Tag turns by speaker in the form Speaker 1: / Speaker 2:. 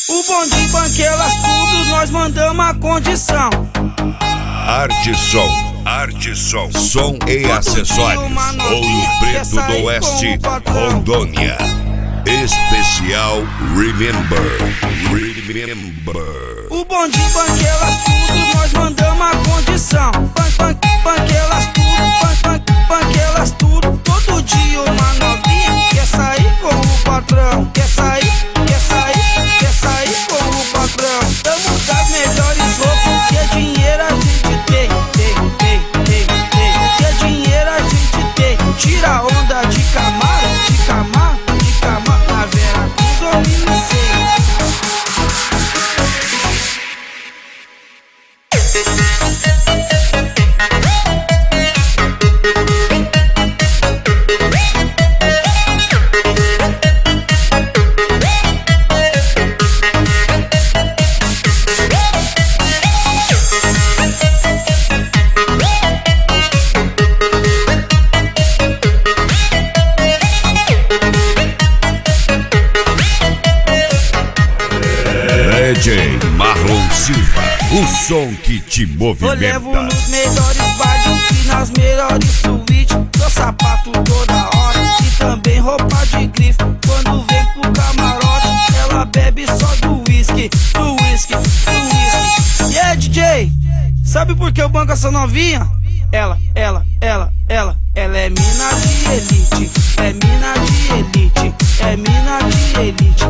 Speaker 1: O bonde banquelas tudo, nós mandamos a condição.
Speaker 2: Arte Som, som e acessórios. Ouro Preto do Oeste, Rondônia. Especial Remember.
Speaker 1: O bonde banquelas tudo, nós mandamos a condição. Banquelas tudo, banquelas tudo. Todo dia uma novinha quer sair com o patrão. Quer sair com o patrão. Damos das melhores roupas, que é dinheiro a gente tem. Que é dinheiro a gente tem. Tira a onda de Camaro, na Vera Cruz ou Miliceu.
Speaker 2: DJ Marlon Silva, o som que te movimenta.
Speaker 1: Eu levo nos melhores bailes e nas melhores suítes. Dou sapato toda hora e também roupa de grife. Quando vem pro camarote, ela bebe só do whisky. E é DJ, sabe por que eu banco essa novinha? Ela é mina de elite. É mina de elite.